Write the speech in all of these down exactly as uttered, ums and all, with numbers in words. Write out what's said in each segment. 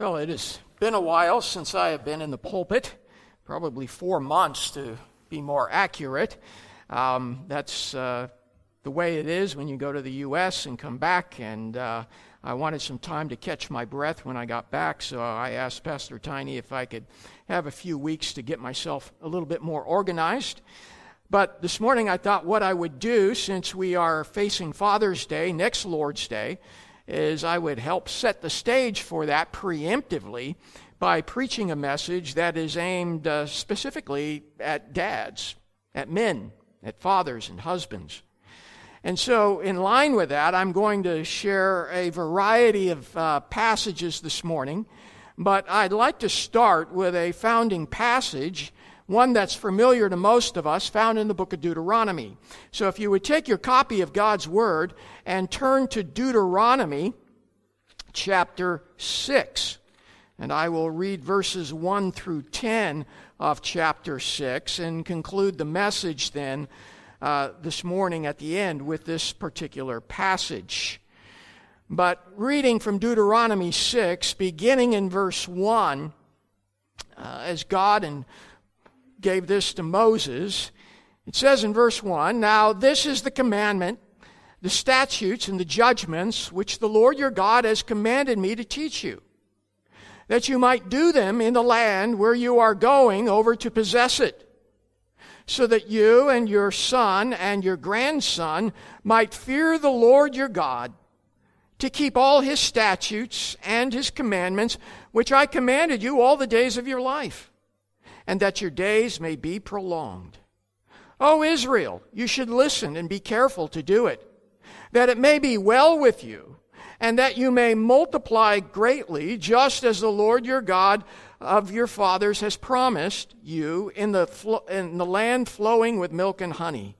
Well, it has been a while since I have been in the pulpit, probably four months to be more accurate. Um, that's uh, the way it is when you go to the U S and come back, and uh, I wanted some time to catch my breath when I got back, so I asked Pastor Tiny if I could have a few weeks to get myself a little bit more organized. But this morning I thought what I would do, since we are facing Father's Day, next Lord's Day, is I would help set the stage for that preemptively by preaching a message that is aimed uh, specifically at dads, at men, at fathers and husbands. And so in line with that, I'm going to share a variety of uh, passages this morning, but I'd like to start with a founding passage, one that's familiar to most of us, found in the book of Deuteronomy. So if you would take your copy of God's Word and turn to Deuteronomy chapter six, and I will read verses one through ten of chapter six and conclude the message then uh, this morning at the end with this particular passage. But reading from Deuteronomy six, beginning in verse one, uh, as God and gave this to Moses, it says in verse one, "Now this is the commandment, the statutes and the judgments which the Lord your God has commanded me to teach you, that you might do them in the land where you are going over to possess it, so that you and your son and your grandson might fear the Lord your God, to keep all his statutes and his commandments, which I commanded you all the days of your life, and that your days may be prolonged. O Israel, you should listen and be careful to do it, that it may be well with you, and that you may multiply greatly, just as the Lord your God of your fathers has promised you in the, flo- in the land flowing with milk and honey.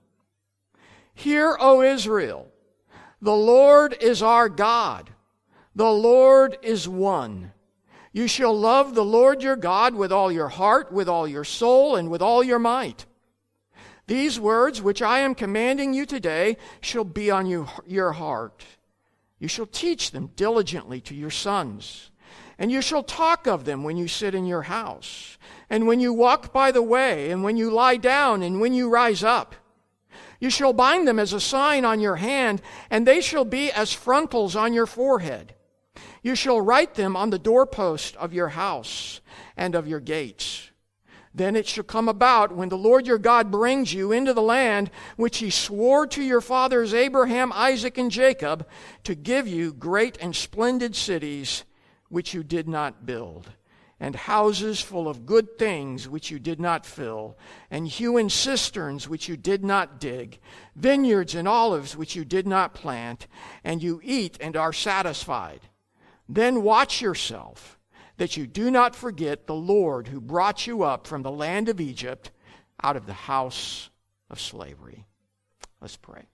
Hear, O Israel, the Lord is our God. The Lord is one. You shall love the Lord your God with all your heart, with all your soul, and with all your might. These words which I am commanding you today shall be on you, your heart. You shall teach them diligently to your sons, and you shall talk of them when you sit in your house, and when you walk by the way, and when you lie down, and when you rise up. You shall bind them as a sign on your hand, and they shall be as frontals on your forehead. You shall write them on the doorpost of your house and of your gates. Then it shall come about, when the Lord your God brings you into the land which he swore to your fathers Abraham, Isaac, and Jacob, to give you great and splendid cities which you did not build, and houses full of good things which you did not fill, and hewn cisterns which you did not dig, vineyards and olives which you did not plant, and you eat and are satisfied. Then watch yourself, that you do not forget the Lord who brought you up from the land of Egypt, out of the house of slavery." Let's pray.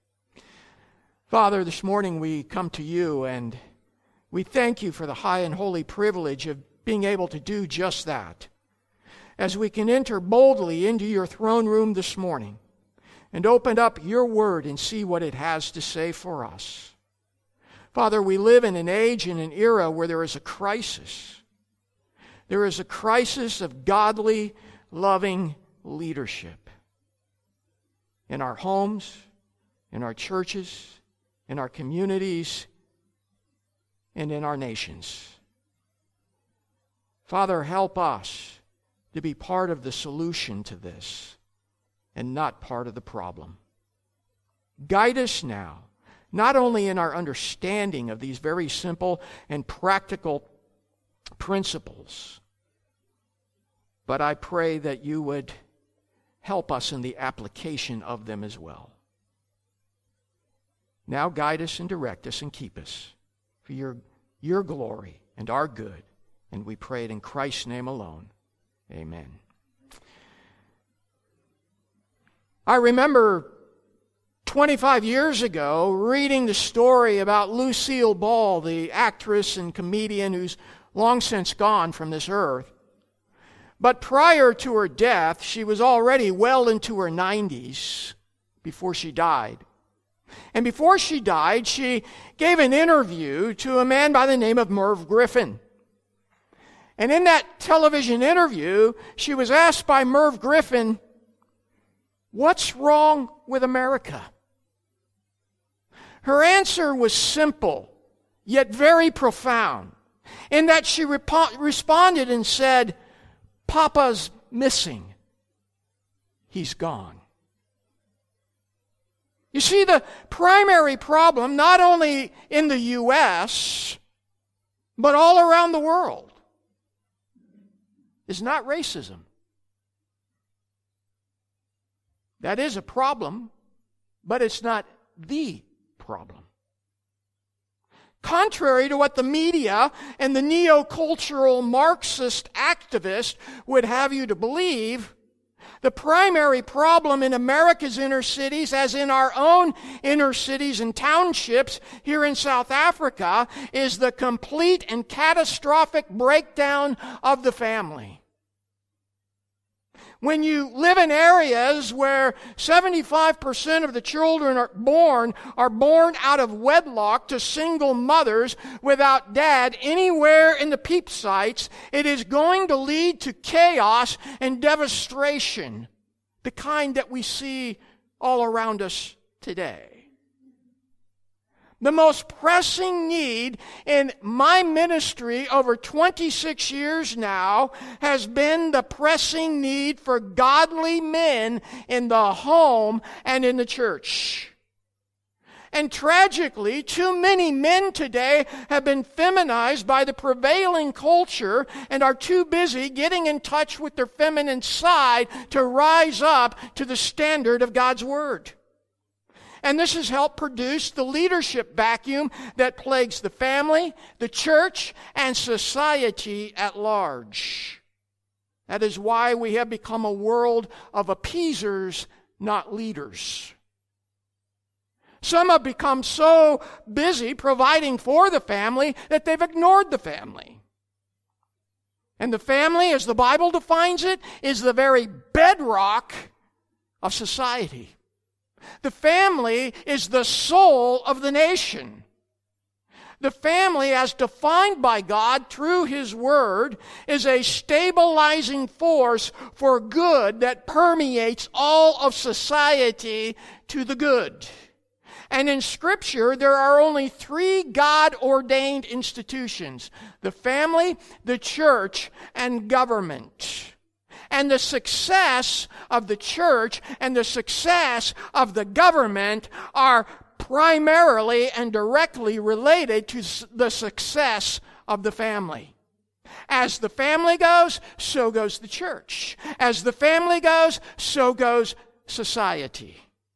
Father, this morning we come to you, and we thank you for the high and holy privilege of being able to do just that, as we can enter boldly into your throne room this morning and open up your word and see what it has to say for us. Father, we live in an age and an era where there is a crisis. There is a crisis of godly, loving leadership in our homes, in our churches, in our communities, and in our nations. Father, help us to be part of the solution to this and not part of the problem. Guide us now, not only in our understanding of these very simple and practical principles, but I pray that you would help us in the application of them as well. Now guide us and direct us and keep us for your, your glory and our good. And we pray it in Christ's name alone. Amen. I remember twenty-five years ago reading the story about Lucille Ball, the actress and comedian who's long since gone from this earth. But prior to her death, she was already well into her nineties before she died. And before she died, she gave an interview to a man by the name of Merv Griffin. And in that television interview, she was asked by Merv Griffin, "What's wrong with America?" Her answer was simple, yet very profound, in that she rep- responded and said, "Papa's missing. He's gone." You see, the primary problem, not only in the U S, but all around the world, is not racism. That is a problem, but it's not the problem. Contrary to what the media and the neo-cultural Marxist activist would have you to believe, the primary problem in America's inner cities, as in our own inner cities and townships here in South Africa, is the complete and catastrophic breakdown of the family. When you live in areas where seventy-five percent of the children are born are born out of wedlock to single mothers without dad anywhere in the peep sites, it is going to lead to chaos and devastation, the kind that we see all around us today. The most pressing need in my ministry over twenty-six years now has been the pressing need for godly men in the home and in the church. And tragically, too many men today have been feminized by the prevailing culture and are too busy getting in touch with their feminine side to rise up to the standard of God's Word. And this has helped produce the leadership vacuum that plagues the family, the church, and society at large. That is why we have become a world of appeasers, not leaders. Some have become so busy providing for the family that they've ignored the family. And the family, as the Bible defines it, is the very bedrock of society. The family is the soul of the nation. The family, as defined by God through His Word, is a stabilizing force for good that permeates all of society to the good. And in Scripture, there are only three God-ordained institutions: the family, the church, and government. And the success of the church and the success of the government are primarily and directly related to the success of the family. As the family goes, so goes the church. As the family goes, so goes society.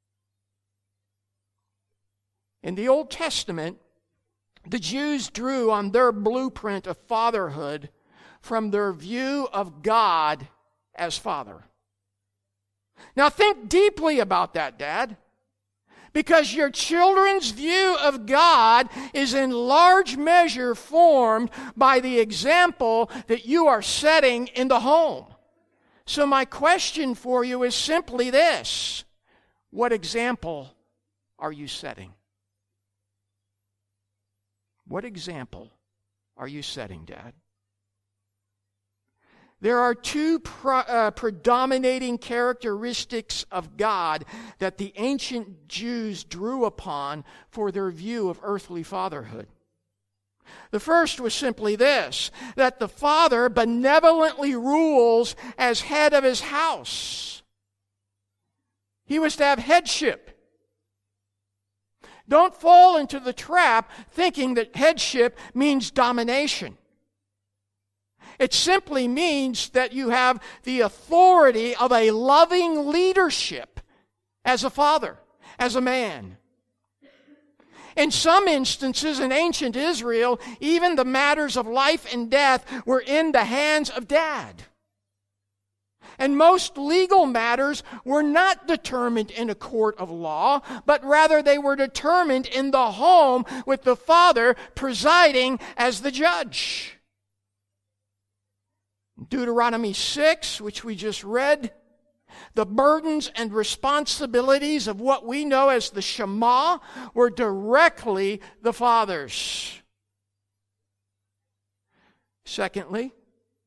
In the Old Testament, the Jews drew on their blueprint of fatherhood from their view of God as Father. Now think deeply about that, Dad, because your children's view of God is in large measure formed by the example that you are setting in the home. So my question for you is simply this: what example are you setting? What example are you setting, Dad? There are two pro, uh, predominating characteristics of God that the ancient Jews drew upon for their view of earthly fatherhood. The first was simply this: that the father benevolently rules as head of his house. He was to have headship. Don't fall into the trap thinking that headship means domination. It simply means that you have the authority of a loving leadership as a father, as a man. In some instances in ancient Israel, even the matters of life and death were in the hands of dad. And most legal matters were not determined in a court of law, but rather they were determined in the home with the father presiding as the judge. Deuteronomy six, which we just read, the burdens and responsibilities of what we know as the Shema were directly the father's. Secondly,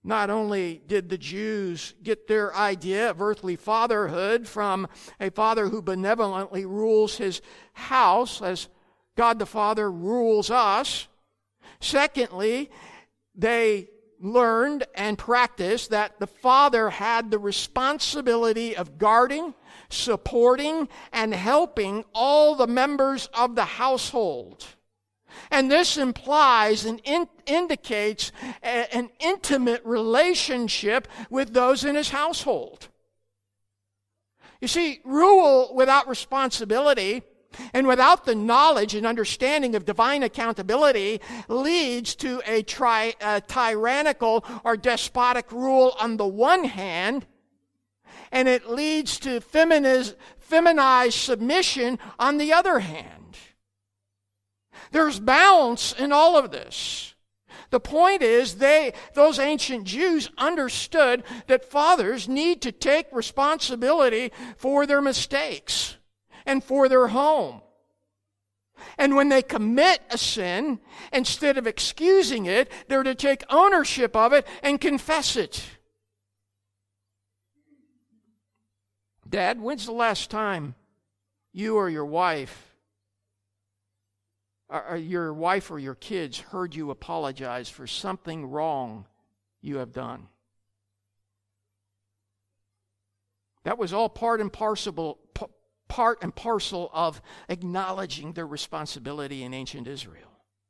Not only did the Jews get their idea of earthly fatherhood from a father who benevolently rules his house as God the Father rules us, secondly, they learned and practiced that the father had the responsibility of guarding, supporting, and helping all the members of the household. And this implies and in, indicates a, an intimate relationship with those in his household. You see, rule without responsibility and without the knowledge and understanding of divine accountability leads to a, tri, a tyrannical or despotic rule on the one hand, and it leads to feminiz, feminized submission on the other hand. There's balance in all of this. The point is, they, those ancient Jews understood that fathers need to take responsibility for their mistakes and for their home. And when they commit a sin, instead of excusing it, they're to take ownership of it and confess it. Dad, when's the last time you or your wife or your wife or your kids heard you apologize for something wrong you have done? That was all part and parcel, part and parcel of acknowledging their responsibility in ancient Israel.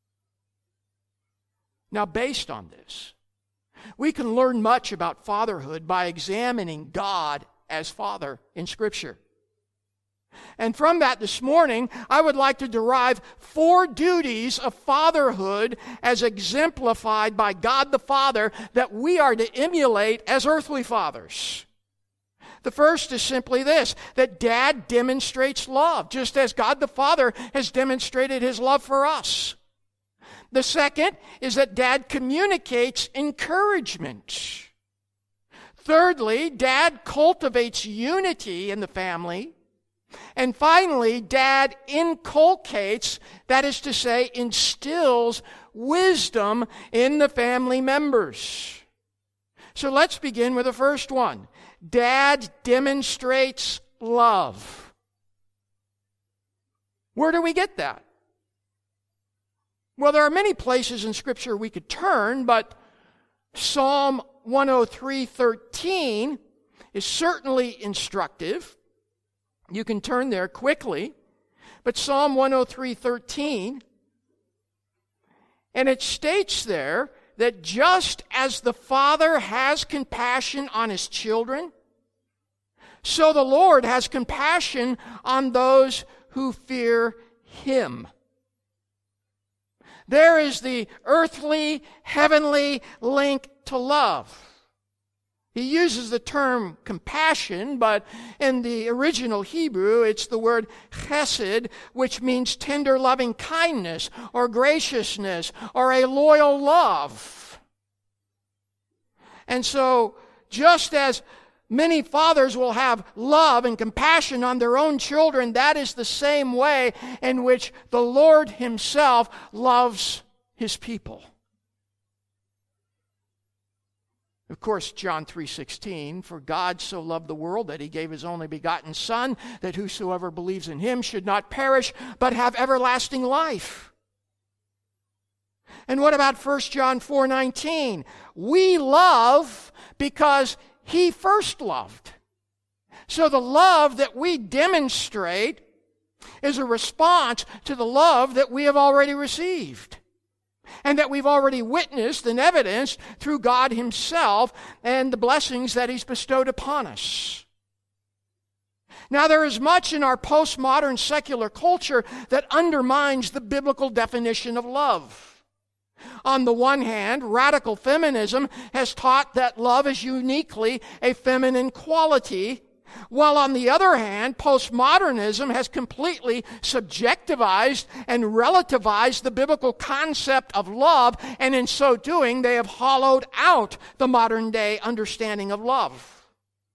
Now, based on this, we can learn much about fatherhood by examining God as Father in Scripture. And from that this morning, I would like to derive four duties of fatherhood as exemplified by God the Father that we are to emulate as earthly fathers. The first is simply this, that Dad demonstrates love, just as God the Father has demonstrated His love for us. The second is that Dad communicates encouragement. Thirdly, Dad cultivates unity in the family. And finally, Dad inculcates, that is to say, instills wisdom in the family members. So let's begin with the first one. Dad demonstrates love. Where do we get that? Well, there are many places in Scripture we could turn, but Psalm one oh three thirteen is certainly instructive. You can turn there quickly. But Psalm one oh three thirteen, and it states there that just as the Father has compassion on His children, so the Lord has compassion on those who fear Him. There is the earthly, heavenly link to love. He uses the term compassion, but in the original Hebrew, it's the word chesed, which means tender loving kindness or graciousness or a loyal love. And so, just as many fathers will have love and compassion on their own children, that is the same way in which the Lord Himself loves His people. Of course, John three sixteen, for God so loved the world that He gave His only begotten Son, that whosoever believes in Him should not perish, but have everlasting life. And what about First John four nineteen? We love because He first loved. So the love that we demonstrate is a response to the love that we have already received, and that we've already witnessed and evidenced through God Himself and the blessings that He's bestowed upon us. Now, there is much in our postmodern secular culture that undermines the biblical definition of love. On the one hand, radical feminism has taught that love is uniquely a feminine quality, while on the other hand, postmodernism has completely subjectivized and relativized the biblical concept of love, and in so doing, they have hollowed out the modern day understanding of love.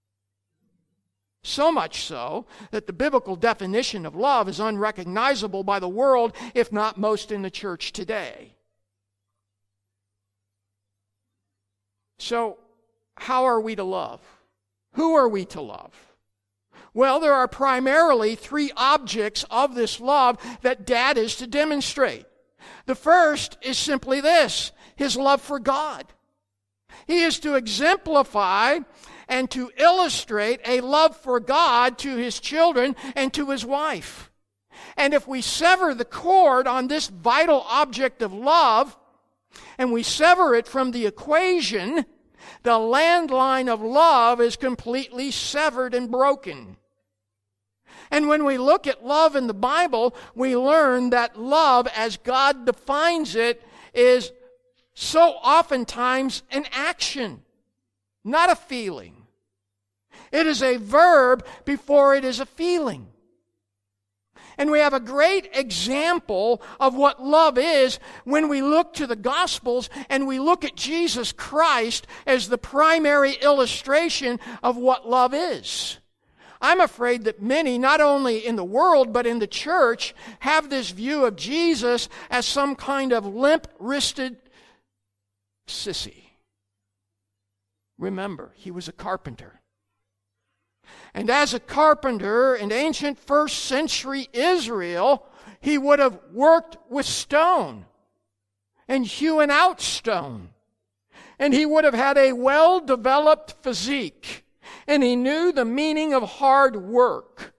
So much so that the biblical definition of love is unrecognizable by the world, if not most in the church today. So, how are we to love? Who are we to love? Well, there are primarily three objects of this love that Dad is to demonstrate. The first is simply this, his love for God. He is to exemplify and to illustrate a love for God to his children and to his wife. And if we sever the cord on this vital object of love, and we sever it from the equation, the landline of love is completely severed and broken. And when we look at love in the Bible, we learn that love, as God defines it, is so oftentimes an action, not a feeling. It is a verb before it is a feeling. And we have a great example of what love is when we look to the Gospels and we look at Jesus Christ as the primary illustration of what love is. I'm afraid that many, not only in the world but in the church, have this view of Jesus as some kind of limp-wristed sissy. Remember, he was a carpenter. And as a carpenter in ancient first century Israel, he would have worked with stone and hewn out stone. And he would have had a well-developed physique. And he knew the meaning of hard work.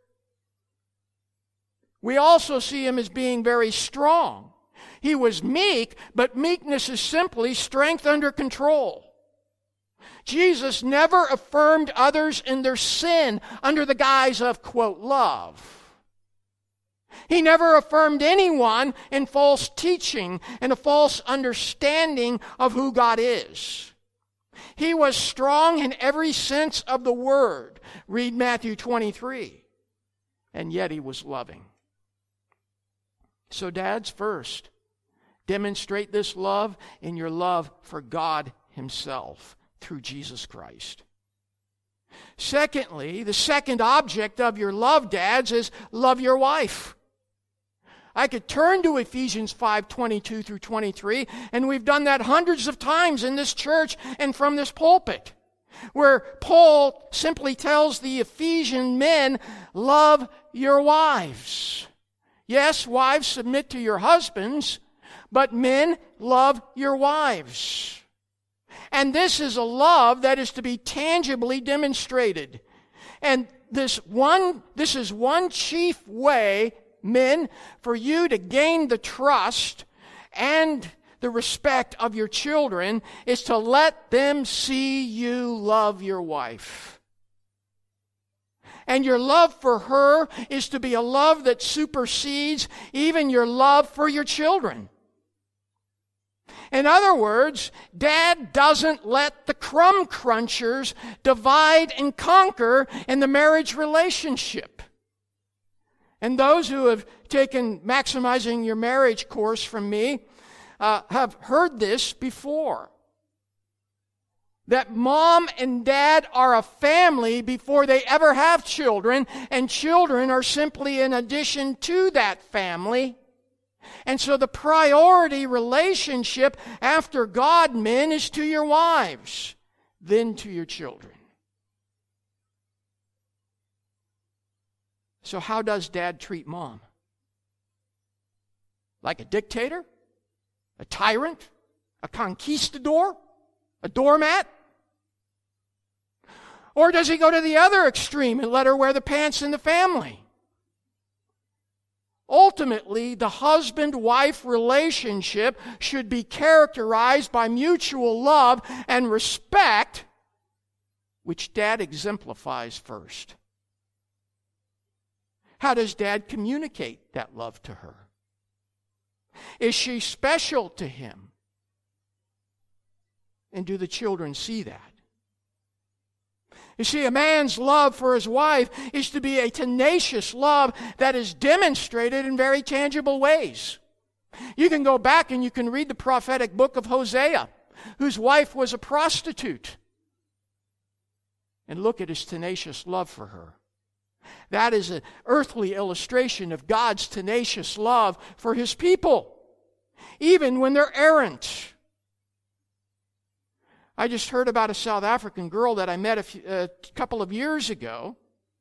We also see him as being very strong. He was meek, but meekness is simply strength under control. Jesus never affirmed others in their sin under the guise of, quote, love. He never affirmed anyone in false teaching and a false understanding of who God is. He was strong in every sense of the word. Read Matthew twenty-three. And yet he was loving. So dads, first, demonstrate this love in your love for God himself through Jesus Christ. Secondly, the second object of your love, dads, is love your wife. I could turn to Ephesians five twenty-two through twenty-three, and we've done that hundreds of times in this church and from this pulpit, where Paul simply tells the Ephesian men, love your wives. Yes, wives, submit to your husbands, but men, love your wives. And this is a love that is to be tangibly demonstrated. And this one, this is one chief way, men, for you to gain the trust and the respect of your children is to let them see you love your wife. And your love for her is to be a love that supersedes even your love for your children. In other words, Dad doesn't let the crumb crunchers divide and conquer in the marriage relationship. And those who have taken Maximizing Your Marriage course from me uh, have heard this before. That mom and dad are a family before they ever have children, and children are simply an addition to that family. And so the priority relationship after God, men, is to your wives, then to your children. So how does dad treat mom? Like a dictator? A tyrant? A conquistador? A doormat? Or does he go to the other extreme and let her wear the pants in the family? Ultimately, the husband-wife relationship should be characterized by mutual love and respect, which Dad exemplifies first. How does Dad communicate that love to her? Is she special to him? And do the children see that? You see, a man's love for his wife is to be a tenacious love that is demonstrated in very tangible ways. You can go back and you can read the prophetic book of Hosea, whose wife was a prostitute, and look at his tenacious love for her. That is an earthly illustration of God's tenacious love for his people, even when they're errant. I just heard about a South African girl that I met a, few, a couple of years ago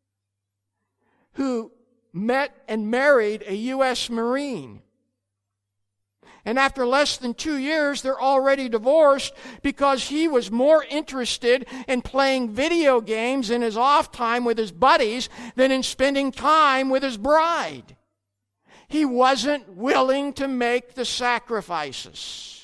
who met and married a U S Marine. And after less than two years, they're already divorced because he was more interested in playing video games in his off time with his buddies than in spending time with his bride. He wasn't willing to make the sacrifices.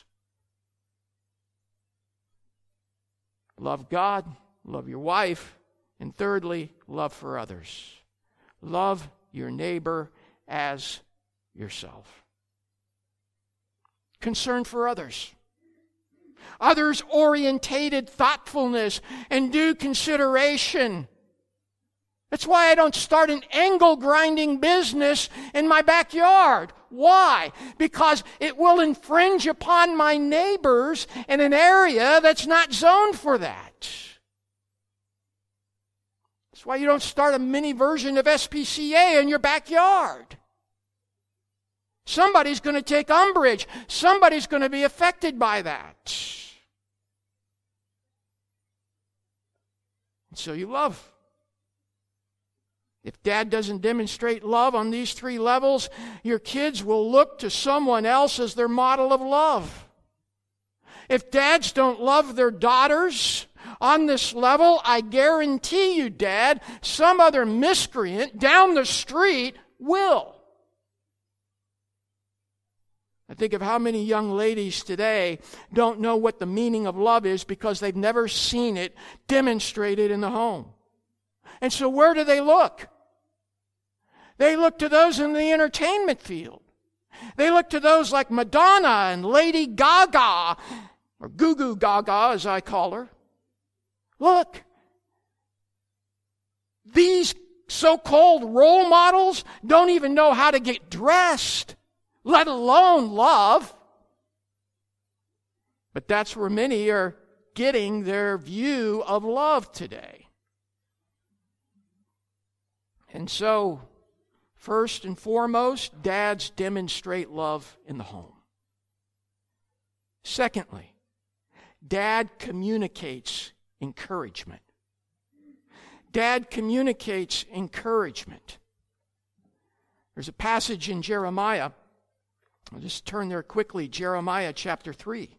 Love God, love your wife, and thirdly, love for others. Love your neighbor as yourself. Concern for others. Others-orientated thoughtfulness and due consideration. That's why I don't start an angle grinding business in my backyard. Why? Because it will infringe upon my neighbors in an area that's not zoned for that. That's why you don't start a mini version of S P C A in your backyard. Somebody's going to take umbrage. Somebody's going to be affected by that. And so you love. If dad doesn't demonstrate love on these three levels, your kids will look to someone else as their model of love. If dads don't love their daughters on this level, I guarantee you, Dad, some other miscreant down the street will. I think of how many young ladies today don't know what the meaning of love is because they've never seen it demonstrated in the home. And so where do they look? They look to those in the entertainment field. They look to those like Madonna and Lady Gaga, or Goo Goo Gaga as I call her. Look, these so-called role models don't even know how to get dressed, let alone love. But that's where many are getting their view of love today. And so, first and foremost, dads demonstrate love in the home. Secondly, dad communicates encouragement. Dad communicates encouragement. There's a passage in Jeremiah. I'll just turn there quickly. Jeremiah chapter three.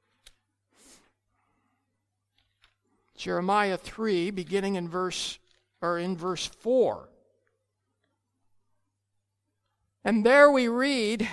Jeremiah three, beginning in verse or in verse four. And there we read,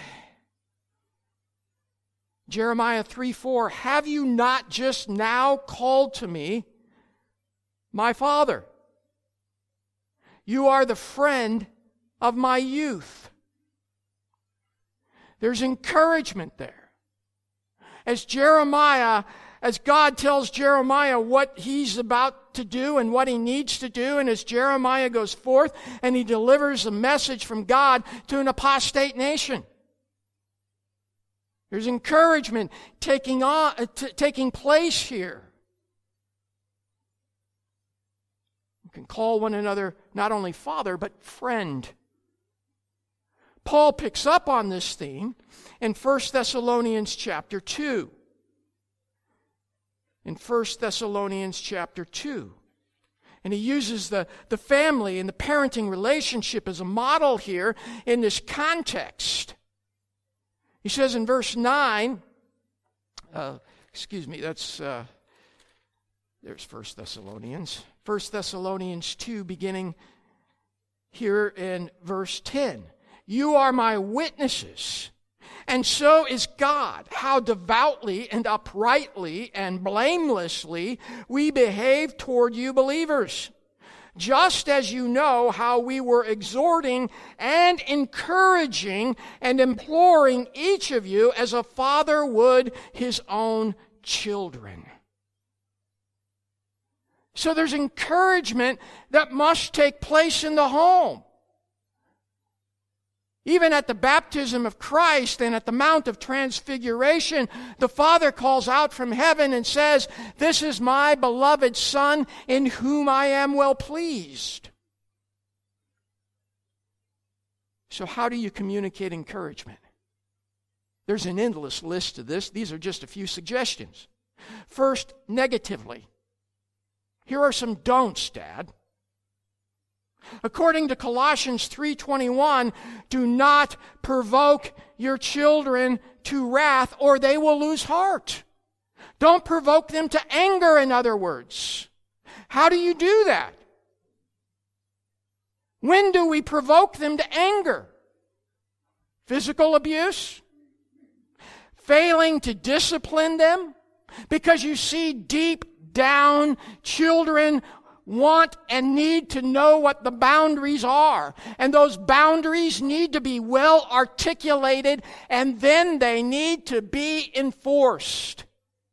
Jeremiah three four, have you not just now called to me, my father? You are the friend of my youth. There's encouragement there. As Jeremiah, as God tells Jeremiah what he's about to do and what he needs to do, and as Jeremiah goes forth and he delivers a message from God to an apostate nation. There's encouragement taking on, uh, t- taking place here. You can call one another not only father, but friend. Paul picks up on this theme in First Thessalonians chapter two. In First Thessalonians chapter two. And he uses the, the family and the parenting relationship as a model here in this context. He says in verse nine, uh, excuse me, that's, uh, there's First Thessalonians. First Thessalonians two, beginning here in verse ten. You are my witnesses, and so is God, how devoutly and uprightly and blamelessly we behave toward you believers. Just as you know how we were exhorting and encouraging and imploring each of you as a father would his own children. So there's encouragement that must take place in the home. Even at the baptism of Christ and at the Mount of Transfiguration, the Father calls out from heaven and says, "This is my beloved Son in whom I am well pleased." So how do you communicate encouragement? There's an endless list of this. These are just a few suggestions. First, negatively. Here are some don'ts, Dad. According to Colossians three twenty-one, do not provoke your children to wrath, or they will lose heart. Don't provoke them to anger, in other words. How do you do that? When do we provoke them to anger? Physical abuse? Failing to discipline them? Because you see, deep down, children want and need to know what the boundaries are. And those boundaries need to be well articulated, and then they need to be enforced.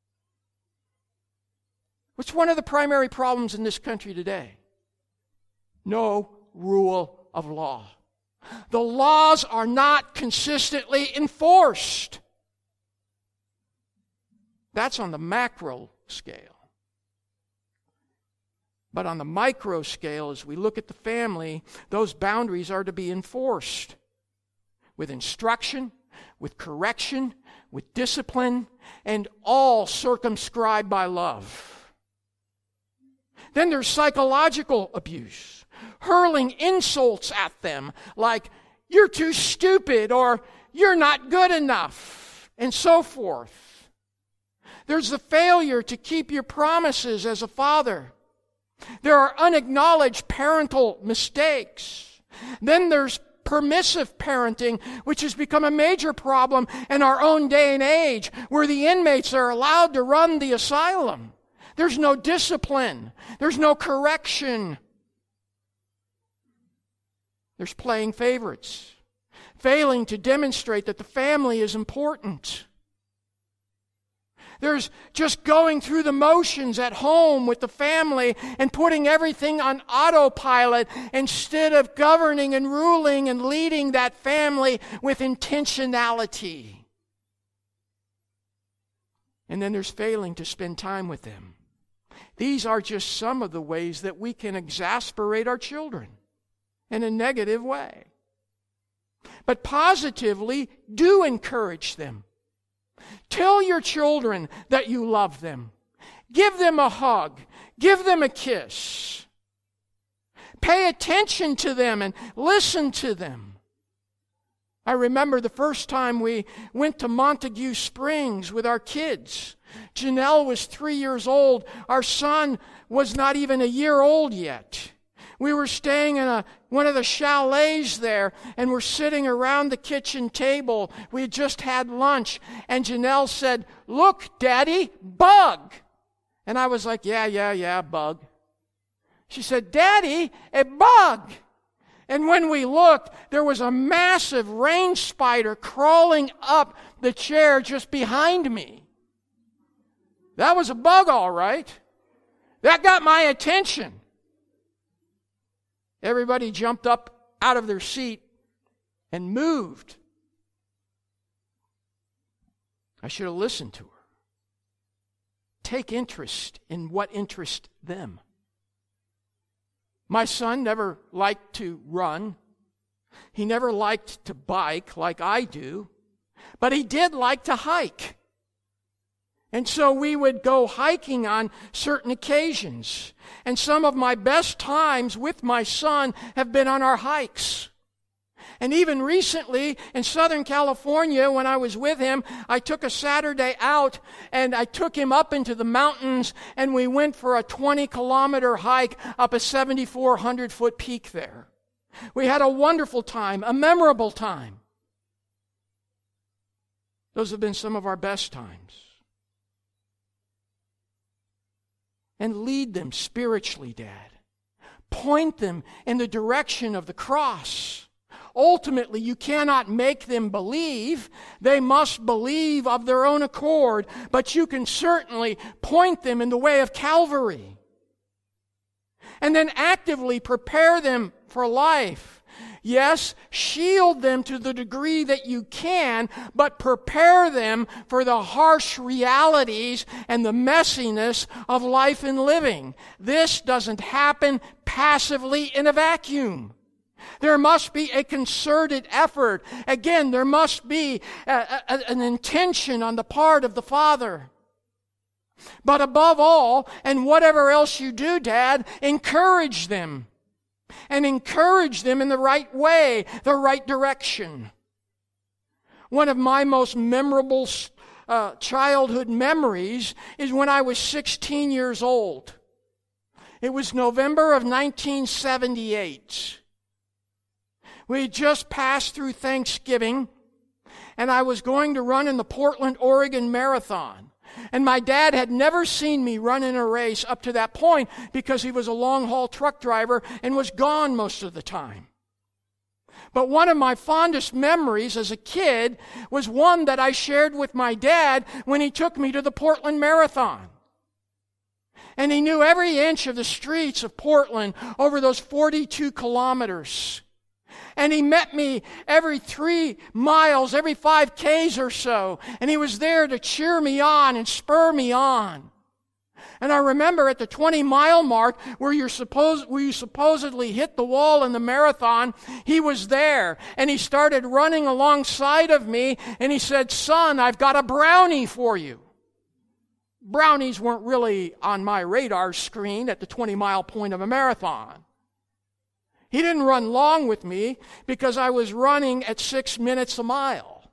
What's one of the primary problems in this country today? No rule of law. The laws are not consistently enforced. That's on the macro scale. But on the micro scale, as we look at the family, those boundaries are to be enforced with instruction, with correction, with discipline, and all circumscribed by love. Then there's psychological abuse, hurling insults at them like, you're too stupid, or you're not good enough, and so forth. There's the failure to keep your promises as a father. There are unacknowledged parental mistakes. Then there's permissive parenting, which has become a major problem in our own day and age, where the inmates are allowed to run the asylum. There's no discipline. There's no correction. There's playing favorites, failing to demonstrate that the family is important. There's just going through the motions at home with the family and putting everything on autopilot instead of governing and ruling and leading that family with intentionality. And then there's failing to spend time with them. These are just some of the ways that we can exasperate our children in a negative way. But positively, do encourage them. Tell your children that you love them. Give them a hug. Give them a kiss. Pay attention to them and listen to them. I remember the first time we went to Montague Springs with our kids. Janelle was three years old. Our son was not even a year old yet. We were staying in a, one of the chalets there, and we're sitting around the kitchen table. We had just had lunch, and Janelle said, "Look, Daddy, bug." And I was like, yeah, yeah, yeah, bug. She said, "Daddy, a bug." And when we looked, there was a massive rain spider crawling up the chair just behind me. That was a bug, all right. That got my attention. Everybody jumped up out of their seat and moved. I should have listened to her. Take interest in what interests them. My son never liked to run. He never liked to bike like I do. But he did like to hike. And so we would go hiking on certain occasions. And some of my best times with my son have been on our hikes. And even recently in Southern California, when I was with him, I took a Saturday out and I took him up into the mountains, and we went for a twenty kilometer hike up a seventy-four hundred foot peak there. We had a wonderful time, a memorable time. Those have been some of our best times. And lead them spiritually, Dad. Point them in the direction of the cross. Ultimately, you cannot make them believe. They must believe of their own accord. But you can certainly point them in the way of Calvary. And then actively prepare them for life. Yes, shield them to the degree that you can, but prepare them for the harsh realities and the messiness of life and living. This doesn't happen passively in a vacuum. There must be a concerted effort. Again, there must be a, a, an intention on the part of the father. But above all, and whatever else you do, Dad, encourage them. And encourage them in the right way, the right direction. One of my most memorable uh, childhood memories is when I was sixteen years old. It was November of nineteen seventy-eight. We had just passed through Thanksgiving, and I was going to run in the Portland, Oregon Marathon. And my dad had never seen me run in a race up to that point because he was a long-haul truck driver and was gone most of the time. But one of my fondest memories as a kid was one that I shared with my dad when he took me to the Portland Marathon. And he knew every inch of the streets of Portland over those forty-two kilometers. And he met me every three miles, every five Ks or so. And he was there to cheer me on and spur me on. And I remember at the twenty-mile mark where, you're supposed, where you supposedly hit the wall in the marathon, he was there. And he started running alongside of me. And he said, "Son, I've got a brownie for you." Brownies weren't really on my radar screen at the twenty-mile point of a marathon. He didn't run long with me because I was running at six minutes a mile.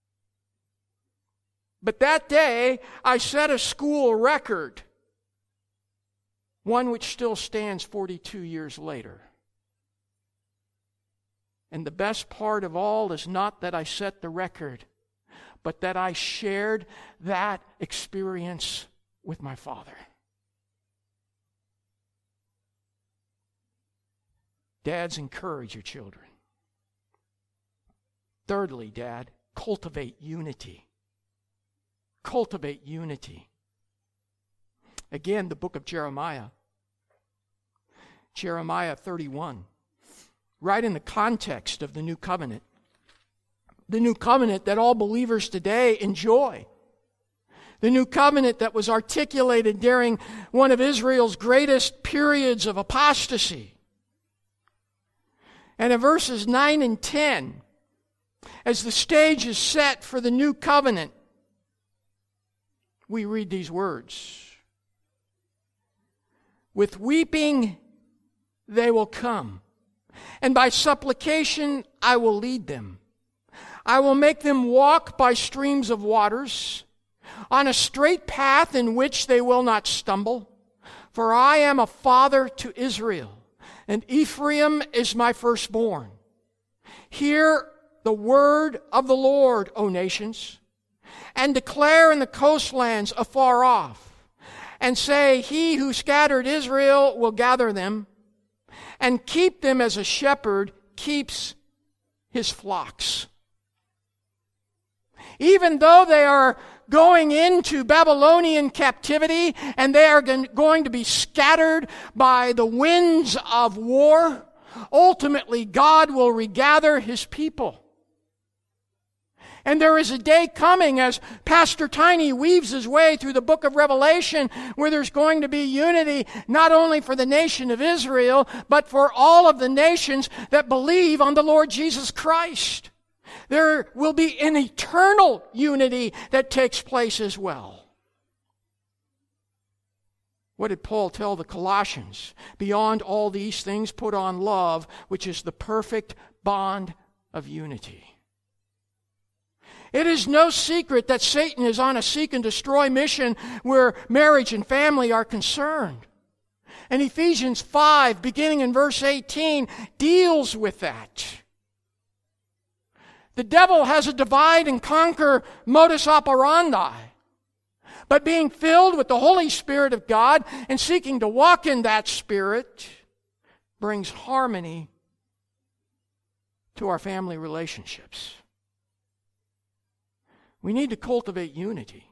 But that day, I set a school record, one which still stands forty-two years later. And the best part of all is not that I set the record, but that I shared that experience with my Father. Dads, encourage your children. Thirdly, Dad, cultivate unity. Cultivate unity. Again, the book of Jeremiah. Jeremiah thirty-one. Right in the context of the new covenant. The new covenant that all believers today enjoy. The new covenant that was articulated during one of Israel's greatest periods of apostasy. And in verses nine and ten, as the stage is set for the new covenant, we read these words. With weeping they will come, and by supplication I will lead them. I will make them walk by streams of waters, on a straight path in which they will not stumble. For I am a father to Israel, and Ephraim is my firstborn. Hear the word of the Lord, O nations, and declare in the coastlands afar off, and say, He who scattered Israel will gather them, and keep them as a shepherd keeps his flocks. Even though they are going into Babylonian captivity and they are going to be scattered by the winds of war, ultimately God will regather His people. And there is a day coming, as Pastor Tiny weaves his way through the book of Revelation, where there's going to be unity not only for the nation of Israel, but for all of the nations that believe on the Lord Jesus Christ. There will be an eternal unity that takes place as well. What did Paul tell the Colossians? Beyond all these things, put on love, which is the perfect bond of unity. It is no secret that Satan is on a seek and destroy mission where marriage and family are concerned. And Ephesians five, beginning in verse eighteen, deals with that. The devil has a divide and conquer modus operandi. But being filled with the Holy Spirit of God and seeking to walk in that Spirit brings harmony to our family relationships. We need to cultivate unity.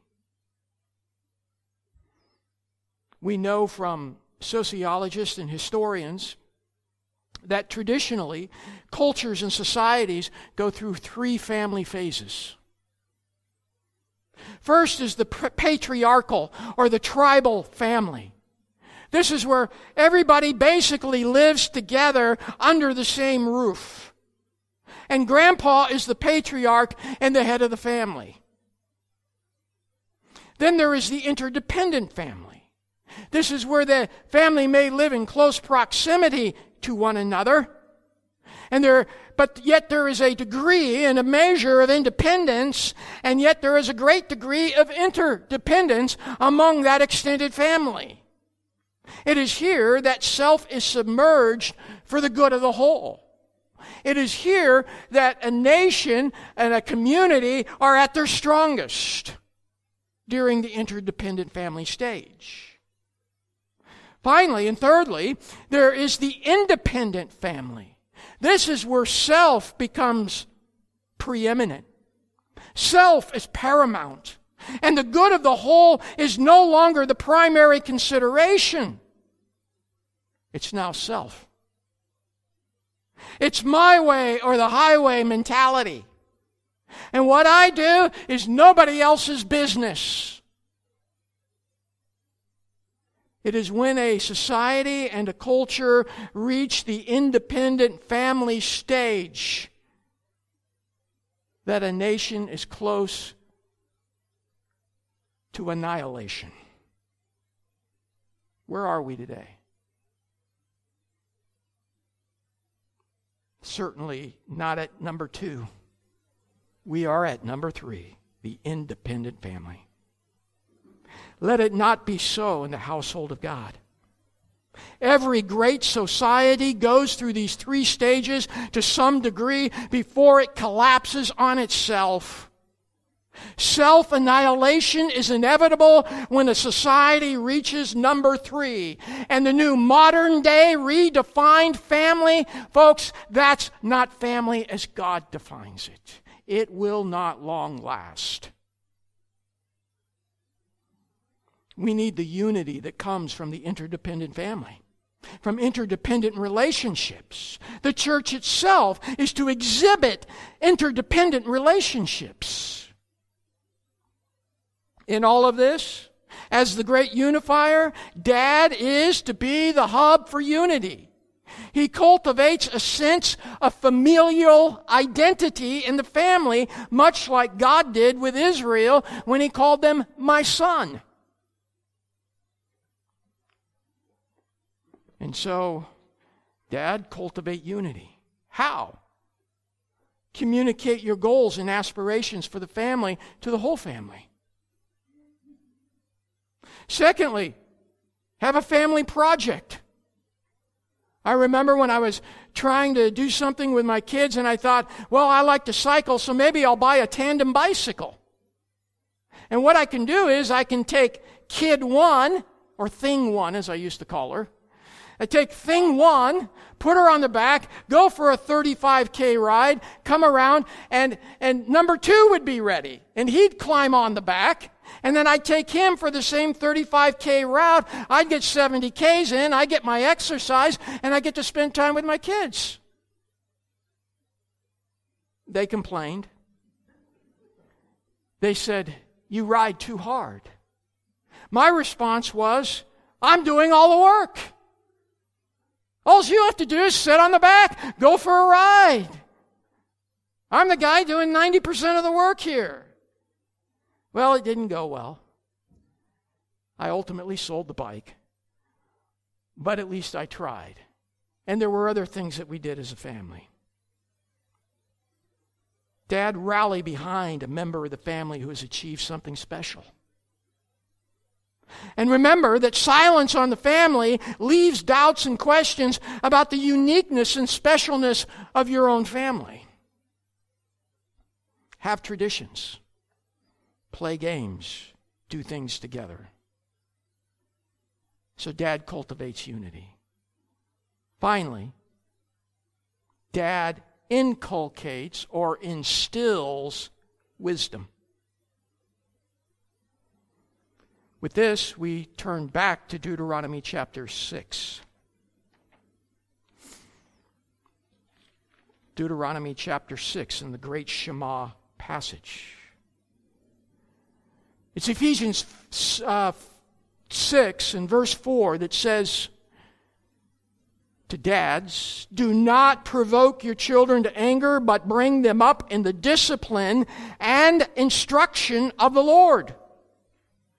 We know from sociologists and historians that traditionally cultures and societies go through three family phases. First is the patriarchal or the tribal family. This is where everybody basically lives together under the same roof. And grandpa is the patriarch and the head of the family. Then there is the interdependent family. This is where the family may live in close proximity to one another, and there, but yet there is a degree and a measure of independence, and yet there is a great degree of interdependence among that extended family. It is here that self is submerged for the good of the whole. It is here that a nation and a community are at their strongest during the interdependent family stage. Finally, and thirdly, there is the independent family. This is where self becomes preeminent. Self is paramount. And the good of the whole is no longer the primary consideration. It's now self. It's my way or the highway mentality. And what I do is nobody else's business. It is when a society and a culture reach the independent family stage that a nation is close to annihilation. Where are we today? Certainly not at number two. We are at number three, the independent family. Let it not be so in the household of God. Every great society goes through these three stages to some degree before it collapses on itself. Self-annihilation is inevitable when a society reaches number three. And the new modern day redefined family, folks, that's not family as God defines it. It will not long last. We need the unity that comes from the interdependent family, from interdependent relationships. The church itself is to exhibit interdependent relationships. In all of this, as the great unifier, Dad is to be the hub for unity. He cultivates a sense of familial identity in the family, much like God did with Israel when He called them my son. And so, Dad, cultivate unity. How? Communicate your goals and aspirations for the family to the whole family. Secondly, have a family project. I remember when I was trying to do something with my kids and I thought, well, I like to cycle, so maybe I'll buy a tandem bicycle. And what I can do is I can take kid one, or thing one as I used to call her. I take thing one, put her on the back, go for a thirty-five K ride, come around, and, and number two would be ready. And he'd climb on the back. And then I'd take him for the same thirty-five K route. I'd get seventy Ks in, I get my exercise, and I get to spend time with my kids. They complained. They said, you ride too hard. My response was, I'm doing all the work. All you have to do is sit on the back, go for a ride. I'm the guy doing ninety percent of the work here. Well, it didn't go well. I ultimately sold the bike. But at least I tried. And there were other things that we did as a family. Dad, rally behind a member of the family who has achieved something special. And remember that silence on the family leaves doubts and questions about the uniqueness and specialness of your own family. Have traditions. Play games. Do things together. So Dad cultivates unity. Finally, Dad inculcates or instills wisdom. With this, we turn back to Deuteronomy chapter six. Deuteronomy chapter six in the great Shema passage. It's Ephesians uh, six and verse four that says to dads, do not provoke your children to anger, but bring them up in the discipline and instruction of the Lord.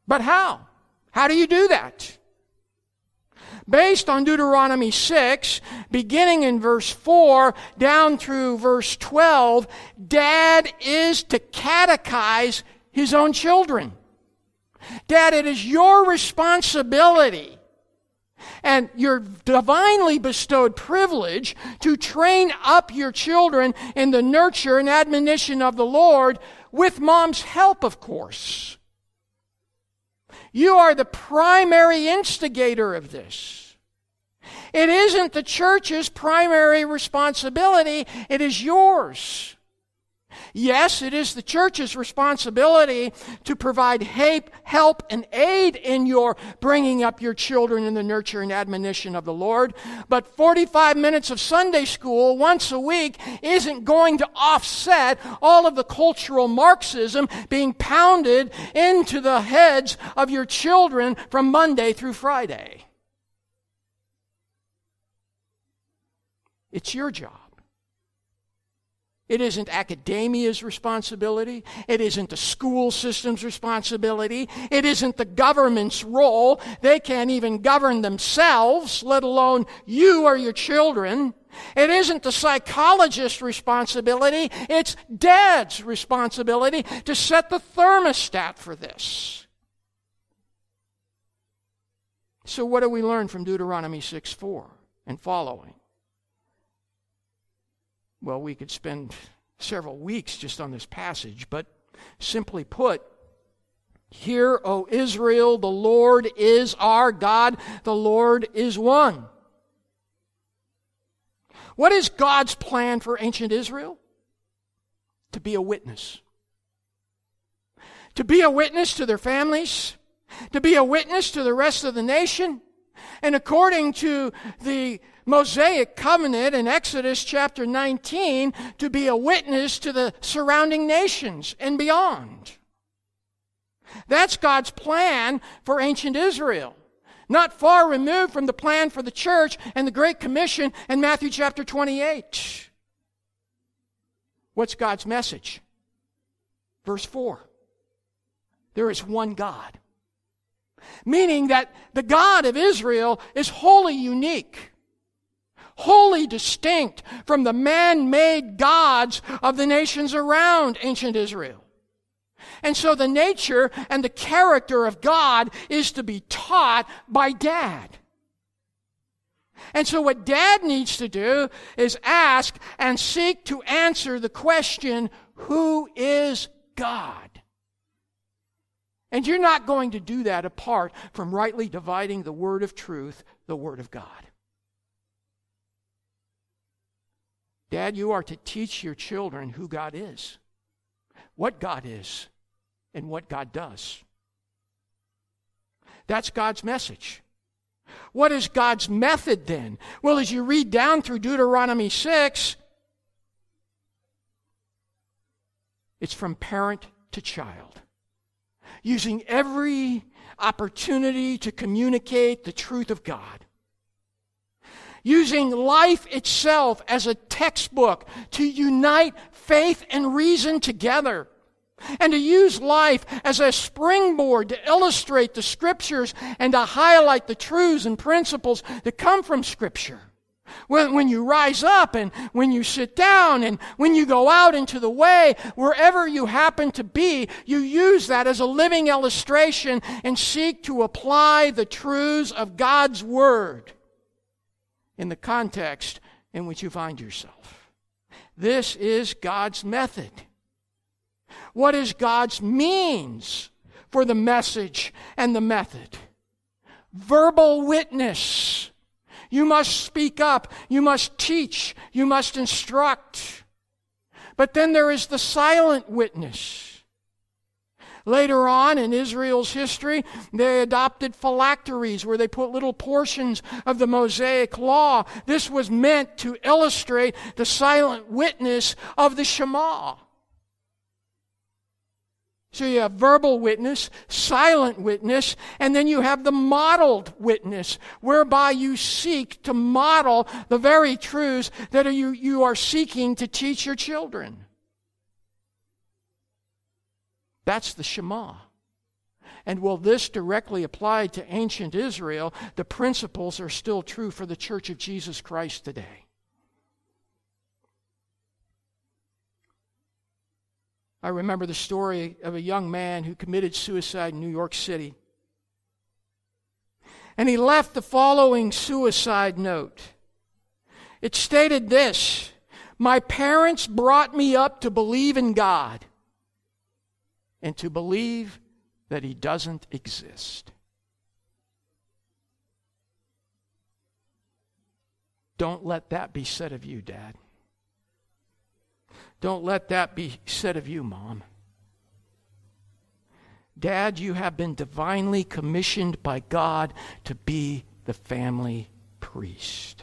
But how? How do you do that? Based on Deuteronomy six, beginning in verse four down through verse twelve, Dad is to catechize his own children. Dad, it is your responsibility and your divinely bestowed privilege to train up your children in the nurture and admonition of the Lord, with Mom's help, of course. You are the primary instigator of this. It isn't the church's primary responsibility, it is yours. Yes, it is the church's responsibility to provide help and aid in your bringing up your children in the nurture and admonition of the Lord. But forty-five minutes of Sunday school once a week isn't going to offset all of the cultural Marxism being pounded into the heads of your children from Monday through Friday. It's your job. It isn't academia's responsibility. It isn't the school system's responsibility. It isn't the government's role. They can't even govern themselves, let alone you or your children. It isn't the psychologist's responsibility. It's Dad's responsibility to set the thermostat for this. So what do we learn from Deuteronomy six four and following? Well, we could spend several weeks just on this passage, but simply put, hear, O Israel, the Lord is our God, the Lord is one. What is God's plan for ancient Israel? To be a witness. To be a witness to their families, to be a witness to the rest of the nation, and according to the Mosaic covenant in Exodus chapter nineteen, to be a witness to the surrounding nations and beyond. That's God's plan for ancient Israel. Not far removed from the plan for the church and the Great Commission in Matthew chapter twenty-eight. What's God's message? Verse four. There is one God. Meaning that the God of Israel is wholly unique, wholly distinct from the man-made gods of the nations around ancient Israel. And so the nature and the character of God is to be taught by Dad. And so what Dad needs to do is ask and seek to answer the question, who is God? And you're not going to do that apart from rightly dividing the word of truth, the word of God. Dad, you are to teach your children who God is, what God is, and what God does. That's God's message. What is God's method then? Well, as you read down through Deuteronomy six, it's from parent to child, using every opportunity to communicate the truth of God. Using life itself as a textbook to unite faith and reason together. And to use life as a springboard to illustrate the Scriptures and to highlight the truths and principles that come from Scripture. When, when you rise up and when you sit down and when you go out into the way, wherever you happen to be, you use that as a living illustration and seek to apply the truths of God's Word in the context in which you find yourself. This is God's method. What is God's means for the message and the method? Verbal witness. You must speak up. You must teach. You must instruct. But then there is the silent witness. Later on in Israel's history, they adopted phylacteries where they put little portions of the Mosaic law. This was meant to illustrate the silent witness of the Shema. So you have verbal witness, silent witness, and then you have the modeled witness, whereby you seek to model the very truths that you, you are seeking to teach your children. That's the Shema. And while this directly applied to ancient Israel, the principles are still true for the Church of Jesus Christ today. I remember the story of a young man who committed suicide in New York City. And he left the following suicide note. It stated this: "My parents brought me up to believe in God and to believe that He doesn't exist." Don't let that be said of you, Dad. Don't let that be said of you, Mom. Dad, you have been divinely commissioned by God to be the family priest,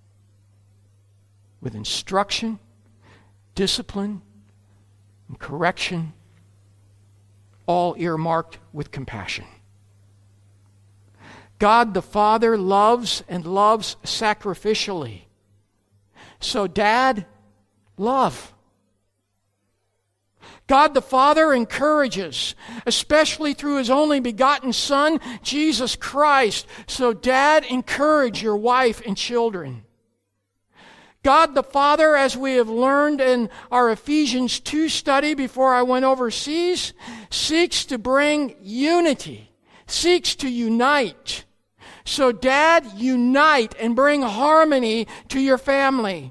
with instruction, discipline, and correction, all earmarked with compassion. God the Father loves and loves sacrificially. So, Dad, love. God the Father encourages, especially through His only begotten Son, Jesus Christ. So, Dad, encourage your wife and children. God the Father, as we have learned in our Ephesians two study before I went overseas, seeks to bring unity, seeks to unite. So, Dad, unite and bring harmony to your family.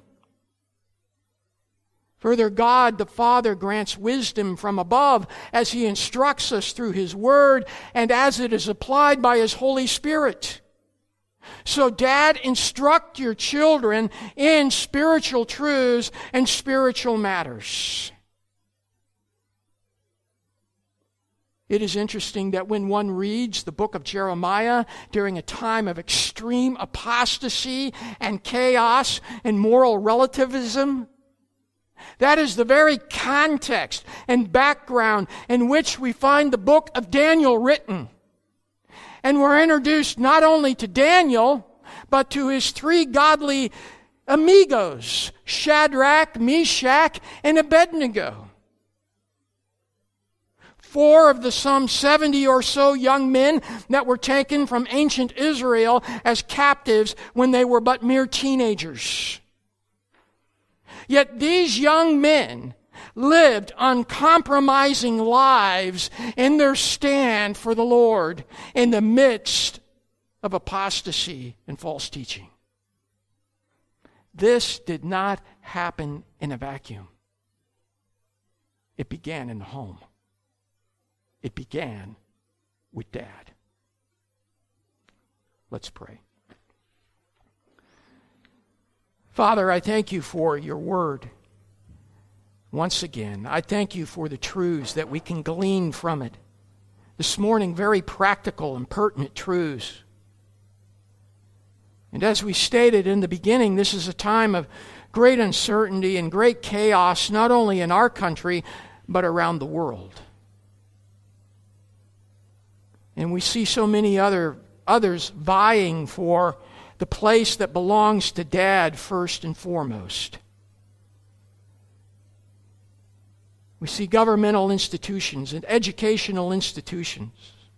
Further, God the Father grants wisdom from above as He instructs us through His Word and as it is applied by His Holy Spirit. So, Dad, instruct your children in spiritual truths and spiritual matters. It is interesting that when one reads the book of Jeremiah during a time of extreme apostasy and chaos and moral relativism, that is the very context and background in which we find the book of Daniel written. And we're introduced not only to Daniel, but to his three godly amigos, Shadrach, Meshach, and Abednego. Four of the some seventy or so young men that were taken from ancient Israel as captives when they were but mere teenagers. Yet these young men lived uncompromising lives in their stand for the Lord in the midst of apostasy and false teaching. This did not happen in a vacuum. It began in the home. It began with Dad. Let's pray. Father, I thank You for Your Word. Once again, I thank You for the truths that we can glean from it. This morning, very practical and pertinent truths. And as we stated in the beginning, this is a time of great uncertainty and great chaos, not only in our country, but around the world. And we see so many other others vying for the place that belongs to Dad first and foremost. We see governmental institutions and educational institutions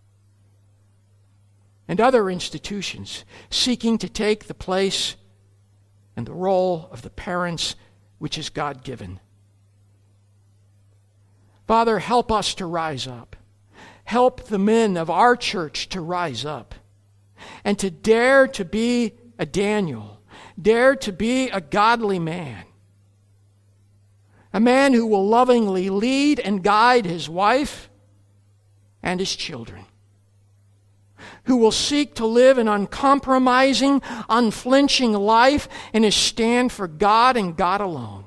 and other institutions seeking to take the place and the role of the parents which is God-given. Father, help us to rise up. Help the men of our church to rise up and to dare to be a Daniel, dare to be a godly man. A man who will lovingly lead and guide his wife and his children. Who will seek to live an uncompromising, unflinching life in his stand for God and God alone.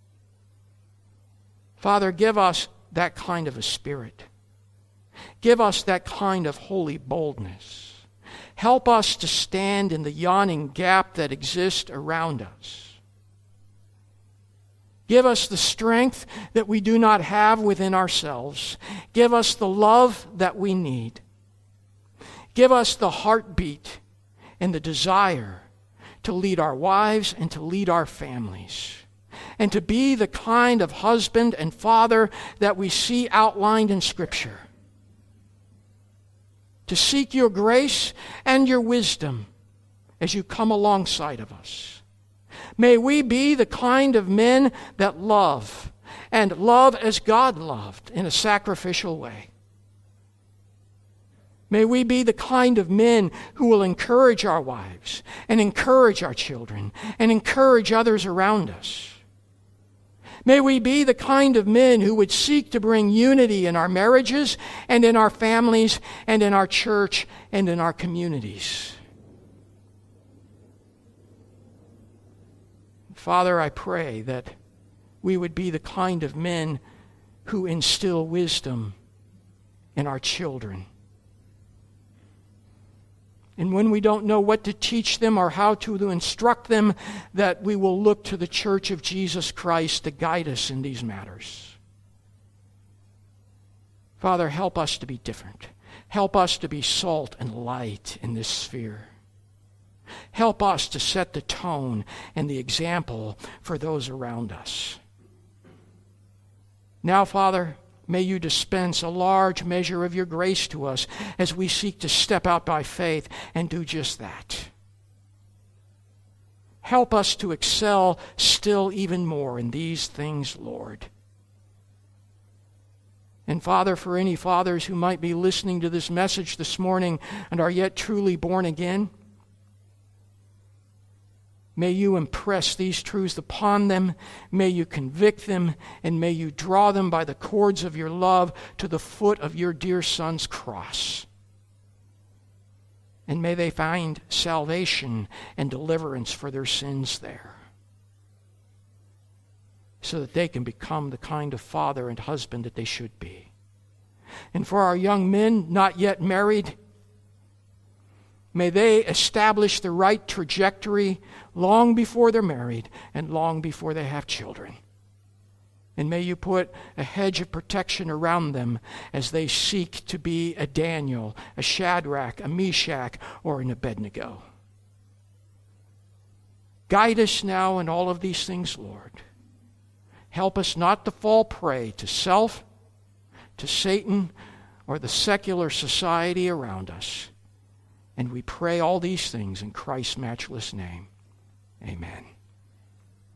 Father, give us that kind of a spirit. Give us that kind of holy boldness. Help us to stand in the yawning gap that exists around us. Give us the strength that we do not have within ourselves. Give us the love that we need. Give us the heartbeat and the desire to lead our wives and to lead our families, and to be the kind of husband and father that we see outlined in Scripture. to seek your grace and your wisdom as you come alongside of us. May we be the kind of men that love, and love as God loved in a sacrificial way. May we be the kind of men who will encourage our wives and encourage our children and encourage others around us. May we be the kind of men who would seek to bring unity in our marriages and in our families and in our church and in our communities. Father, I pray that we would be the kind of men who instill wisdom in our children. And when we don't know what to teach them or how to, to instruct them, that we will look to the Church of Jesus Christ to guide us in these matters. Father, help us to be different. Help us to be salt and light in this sphere. Help us to set the tone and the example for those around us. Now, Father, may you dispense a large measure of your grace to us as we seek to step out by faith and do just that. Help us to excel still even more in these things, Lord. And Father, for any fathers who might be listening to this message this morning and are yet truly born again, may you impress these truths upon them, may you convict them, and may you draw them by the cords of your love to the foot of your dear Son's cross. And may they find salvation and deliverance for their sins there, so that they can become the kind of father and husband that they should be. And for our young men not yet married, may they establish the right trajectory long before they're married and long before they have children. And may you put a hedge of protection around them as they seek to be a Daniel, a Shadrach, a Meshach, or an Abednego. Guide us now in all of these things, Lord. Help us not to fall prey to self, to Satan, or the secular society around us. And we pray all these things in Christ's matchless name. Amen.